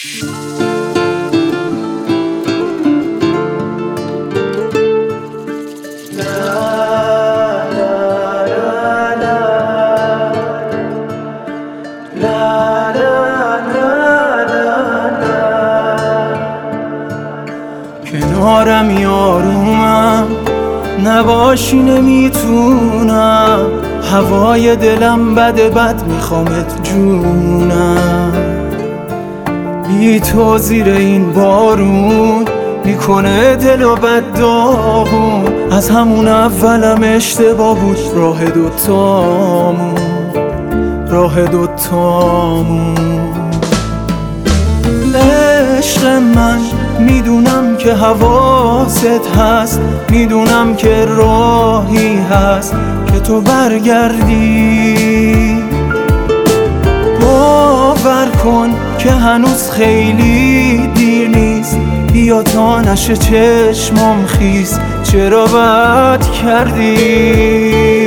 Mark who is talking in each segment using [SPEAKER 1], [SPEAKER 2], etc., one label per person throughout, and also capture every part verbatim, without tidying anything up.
[SPEAKER 1] کنارم یارومم نباشی نمیتونم، هوای دلم بده بد میخوامت جونم. بی تو زیر این بارون میکنه دلو بد داغون، از همون اولم اشتباه بود راه دوتامون، راه دوتامون. عشق من میدونم که حواست هست، میدونم که راهی هست که تو برگردی. باور کن که هنوز خیلی دیر نیست، بیا تا نشه چشمام خیس، چرا بد کردی؟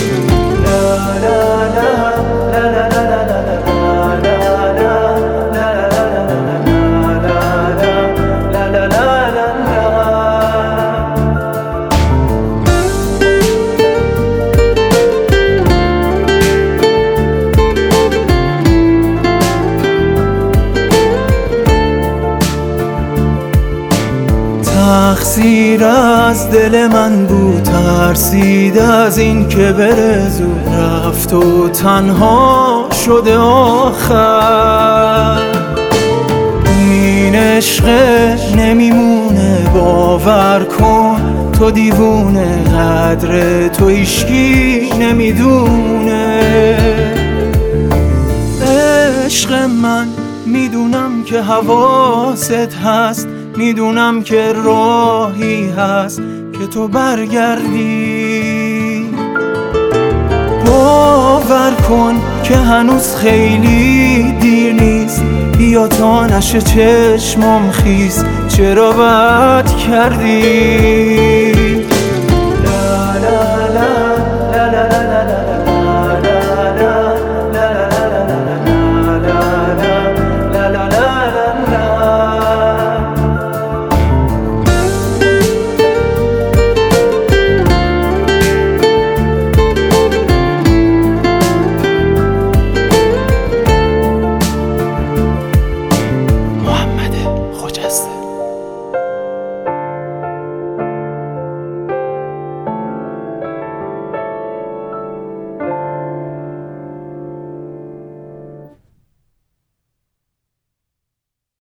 [SPEAKER 1] تقصیر از دل من بود، ترسید از این که بره زود، رفت و تنها شده آخر. این عشق نمیمونه باور کن، تو دیوونه قدر تو هیچکی نمیدونه. عشق من میدونم که حواست هست، میدونم که راهی هست که تو برگردی. باور کن که هنوز خیلی دیر نیست، بیا تا نشه چشمام خیس، چرا بد کردی؟